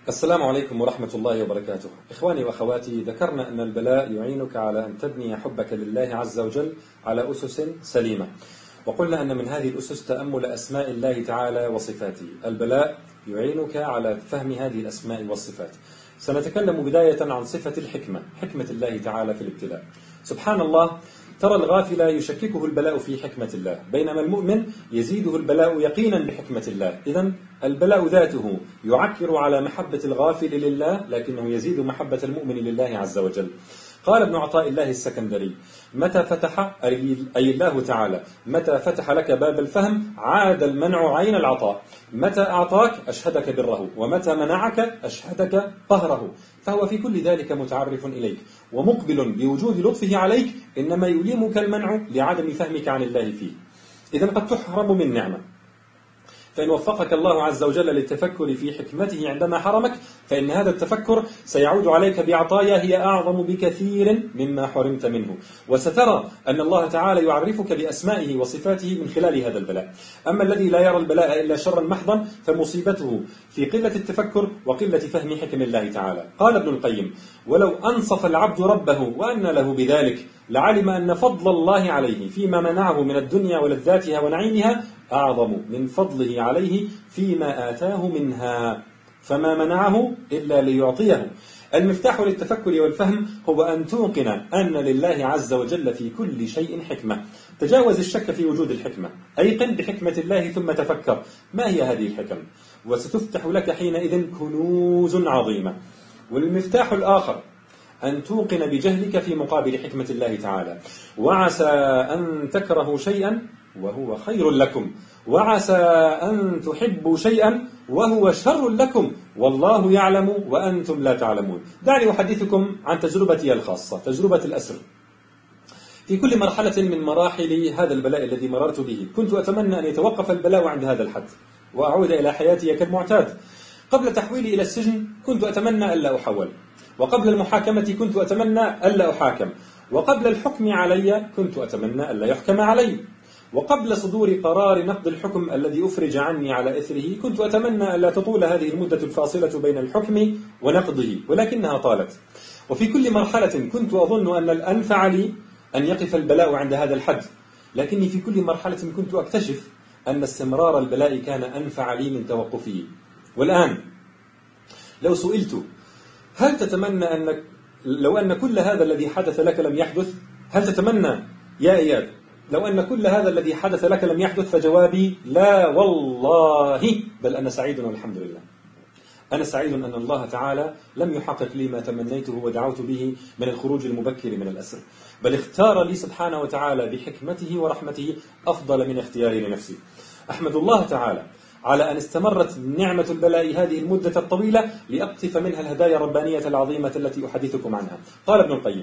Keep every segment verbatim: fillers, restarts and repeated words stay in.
السلام عليكم ورحمة الله وبركاته. إخواني وأخواتي، ذكرنا أن البلاء يعينك على أن تبني حبك لله عز وجل على أسس سليمة، وقلنا أن من هذه الأسس تأمل أسماء الله تعالى وصفاته. البلاء يعينك على فهم هذه الأسماء والصفات. سنتكلم بداية عن صفة الحكمة، حكمة الله تعالى في الابتلاء. سبحان الله، ترى الغافل يشككه البلاء في حكمة الله، بينما المؤمن يزيده البلاء يقينا بحكمة الله. إذن البلاء ذاته يعكر على محبة الغافل لله، لكنه يزيد محبة المؤمن لله عز وجل. قال ابن عطاء الله السكندري: متى فتح أي الله تعالى متى فتح لك باب الفهم عاد المنع عين العطاء، متى أعطاك أشهدك بره، ومتى منعك أشهدك قهره، فهو في كل ذلك متعرف إليك ومقبل بوجود لطفه عليك، إنما يؤلمك المنع لعدم فهمك عن الله فيه. إذن قد تحرم من نعمة، فإن وفقك الله عز وجل للتفكر في حكمته عندما حرمك، فإن هذا التفكر سيعود عليك بعطايا هي أعظم بكثير مما حرمت منه، وسترى أن الله تعالى يعرفك بأسمائه وصفاته من خلال هذا البلاء. أما الذي لا يرى البلاء إلا شرا محضا فمصيبته في قلة التفكر وقلة فهم حكم الله تعالى. قال ابن القيم: ولو أنصف العبد ربه وأن له بذلك لعلم أن فضل الله عليه فيما منعه من الدنيا ولذاتها ونعيمها أعظم من فضله عليه فيما آتاه منها، فما منعه إلا ليعطيه. المفتاح للتفكر والفهم هو أن توقن أن لله عز وجل في كل شيء حكمة. تجاوز الشك في وجود الحكمة، أيقن بحكمة الله ثم تفكر ما هي هذه الحكم، وستفتح لك حينئذ كنوز عظيمة. والمفتاح الآخر أن توقن بجهلك في مقابل حكمة الله تعالى. وعسى أن تكرهوا شيئا وهو خير لكم، وعسى أن تحبوا شيئا وهو شر لكم، والله يعلم وأنتم لا تعلمون. دعني أحدثكم عن تجربتي الخاصة، تجربة الأسر. في كل مرحلة من مراحل هذا البلاء الذي مررت به كنت أتمنى أن يتوقف البلاء عند هذا الحد وأعود إلى حياتي كالمعتاد. قبل تحويلي إلى السجن كنت أتمنى ألا أحول، وقبل المحاكمة كنت أتمنى ألا أحاكم، وقبل الحكم علي كنت أتمنى ألا يحكم علي، وقبل صدور قرار نقض الحكم الذي أفرج عني على إثره كنت أتمنى ألا تطول هذه المدة الفاصلة بين الحكم ونقضه، ولكنها طالت. وفي كل مرحلة كنت أظن أن الأنفع لي أن يقف البلاء عند هذا الحد، لكني في كل مرحلة كنت أكتشف أن استمرار البلاء كان أنفع لي من توقفه. والآن لو سئلت: هل تتمنى أن لو أن كل هذا الذي حدث لك لم يحدث؟ هل تتمنى يا إياد لو أن كل هذا الذي حدث لك لم يحدث؟ فجوابي: لا والله، بل أنا سعيد والحمد لله. أنا سعيد أن الله تعالى لم يحقق لي ما تمنيته ودعوت به من الخروج المبكر من الأسر، بل اختار لي سبحانه وتعالى بحكمته ورحمته أفضل من اختياري لنفسي. أحمد الله تعالى على أن استمرت نعمة البلاء هذه المدة الطويلة لأقطف منها الهدايا الربانية العظيمة التي أحدثكم عنها. قال ابن القيم: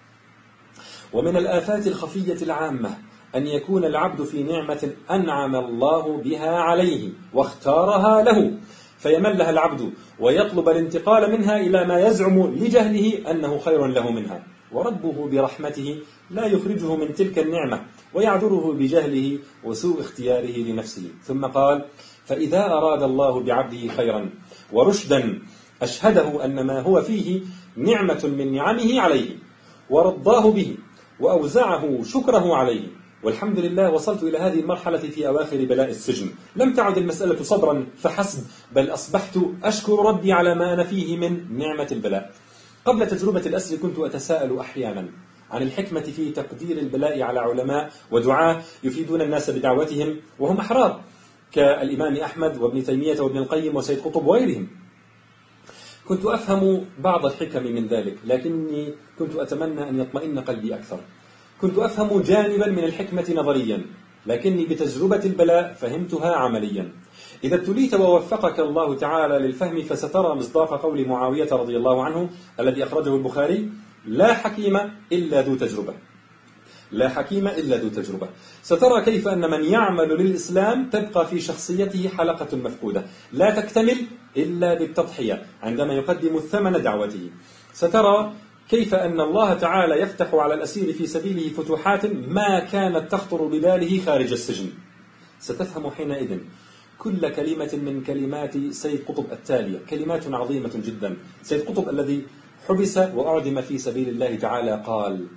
ومن الآفات الخفية العامة أن يكون العبد في نعمة أنعم الله بها عليه واختارها له، فيملها العبد ويطلب الانتقال منها إلى ما يزعم لجهله أنه خير له منها، وربه برحمته لا يخرجه من تلك النعمة ويعذره بجهله وسوء اختياره لنفسه. ثم قال: فإذا أراد الله بعبده خيرا ورشدا أشهده أن ما هو فيه نعمة من نعمه عليه ورضاه به وأوزعه شكره عليه. والحمد لله وصلت إلى هذه المرحلة في أواخر بلاء السجن. لم تعد المسألة صبرا فحسب، بل أصبحت أشكر ربي على ما أنا فيه من نعمة البلاء. قبل تجربة الأسر كنت أتساءل أحيانا عن الحكمة في تقدير البلاء على علماء ودعاة يفيدون الناس بدعوتهم وهم أحرار، كالإمام أحمد وابن تيمية وابن القيم وسيد قطب وغيرهم. كنت أفهم بعض الحكم من ذلك، لكني كنت أتمنى أن يطمئن قلبي أكثر. كنت أفهم جانبا من الحكمة نظريا، لكني بتجربة البلاء فهمتها عمليا. إذا ابتليت ووفقك الله تعالى للفهم فسترى مصداق قول معاوية رضي الله عنه الذي أخرجه البخاري: لا حكيم إلا ذو تجربة. لا حكيم إلا ذو تجربة. سترى كيف أن من يعمل للإسلام تبقى في شخصيته حلقة مفقودة لا تكتمل إلا بالتضحية عندما يقدم ثمن دعوته. سترى كيف أن الله تعالى يفتح على الأسير في سبيله فتوحات ما كانت تخطر بباله خارج السجن. ستفهم حينئذ كل كلمة من كلمات سيد قطب التالية، كلمات عظيمة جدا. سيد قطب الذي حبس وأعدم في سبيل الله تعالى قال: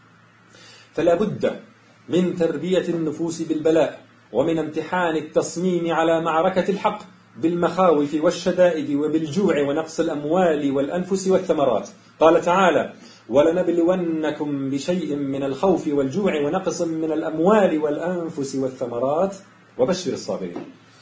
فلا بد من تربية النفوس بالبلاء، ومن امتحان التصميم على معركة الحق بالمخاوف والشدائد وبالجوع ونقص الأموال والأنفس والثمرات. قال تعالى: ولنبلونكم بشيء من الخوف والجوع ونقص من الأموال والأنفس والثمرات وبشر الصابرين.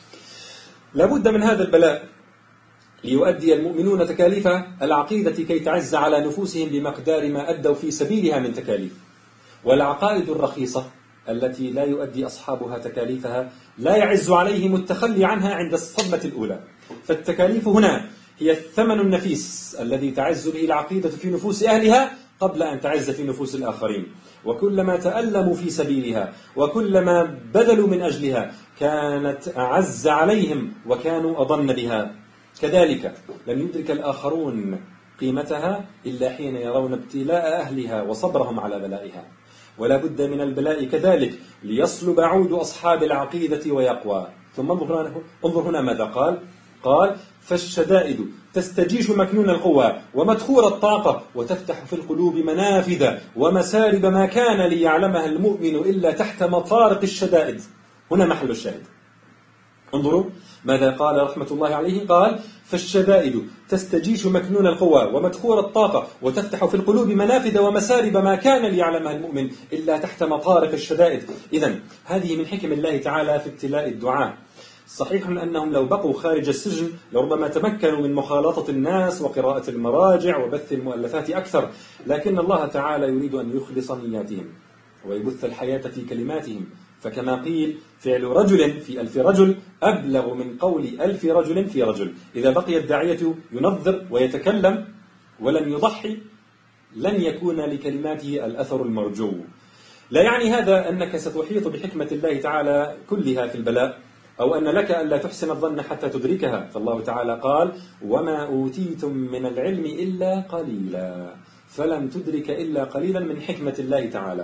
لابد من هذا البلاء ليؤدي المؤمنون تكاليف العقيدة كي تعز على نفوسهم بمقدار ما أدوا في سبيلها من تكاليف. والعقائد الرخيصة التي لا يؤدي أصحابها تكاليفها لا يعز عليهم التخلي عنها عند الصدمة الأولى. فالتكاليف هنا هي الثمن النفيس الذي تعز به العقيدة في نفوس أهلها قبل أن تعز في نفوس الآخرين. وكلما تألموا في سبيلها وكلما بذلوا من أجلها كانت أعز عليهم وكانوا أضن بها. كذلك لم يدرك الآخرون قيمتها إلا حين يرون ابتلاء أهلها وصبرهم على بلائها. ولا بد من البلاء كذلك ليصلب عود أصحاب العقيدة ويقوى. ثم انظر هنا ماذا قال. قال: فالشدائد تستجيش مكنون القوى ومدخور الطاقة، وتفتح في القلوب منافذ ومسارب ما كان ليعلمها المؤمن إلا تحت مطارق الشدائد. هنا محل الشاهد. انظروا ماذا قال رحمة الله عليه. قال: فالشدائد تستجيش مكنون القوى ومدخور الطاقة وتفتح في القلوب منافذ ومسارب ما كان ليعلمها المؤمن إلا تحت مطارق الشدائد. إذن هذه من حكم الله تعالى في ابتلاء الدعاء. صحيح أنهم لو بقوا خارج السجن لربما تمكنوا من مخالطة الناس وقراءة المراجع وبث المؤلفات أكثر، لكن الله تعالى يريد أن يخلص نياتهم ويبث الحياة في كلماتهم. فكما قيل: فعل رجل في ألف رجل أبلغ من قول ألف رجل في رجل. إذا بقي الداعية ينظر ويتكلم ولم يضحي لن يكون لكلماته الأثر المرجو. لا يعني هذا أنك ستحيط بحكمة الله تعالى كلها في البلاء، أو أن لك ألا تحسن الظن حتى تدركها. فالله تعالى قال: وما أوتيتم من العلم إلا قليلا، فلم تدرك إلا قليلا من حكمة الله تعالى.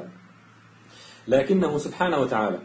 لكنه سبحانه وتعالى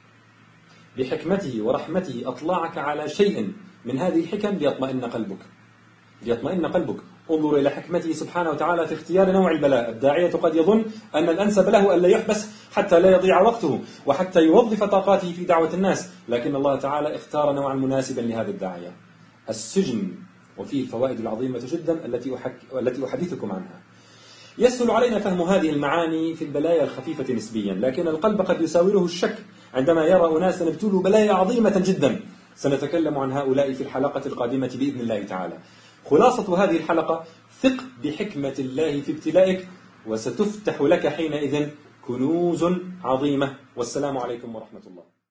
بحكمته ورحمته أطلعك على شيء من هذه الحكم ليطمئن قلبك ليطمئن قلبك. انظر إلى حكمته سبحانه وتعالى في اختيار نوع البلاء. الداعية قد يظن أن الأنسب له ألا يحبس حتى لا يضيع وقته وحتى يوظف طاقاته في دعوة الناس، لكن الله تعالى اختار نوعا مناسبا لهذا الداعية: السجن. وفيه الفوائد العظيمة جدا التي التي أحدثكم عنها. يسهل علينا فهم هذه المعاني في البلايا الخفيفة نسبيا، لكن القلب قد يساوره الشك عندما يرى أناسا ابتلوا بلايا عظيمة جدا. سنتكلم عن هؤلاء في الحلقة القادمة بإذن الله تعالى. خلاصة هذه الحلقة: ثق بحكمة الله في ابتلائك وستفتح لك حينئذ كنوز عظيمة. والسلام عليكم ورحمة الله.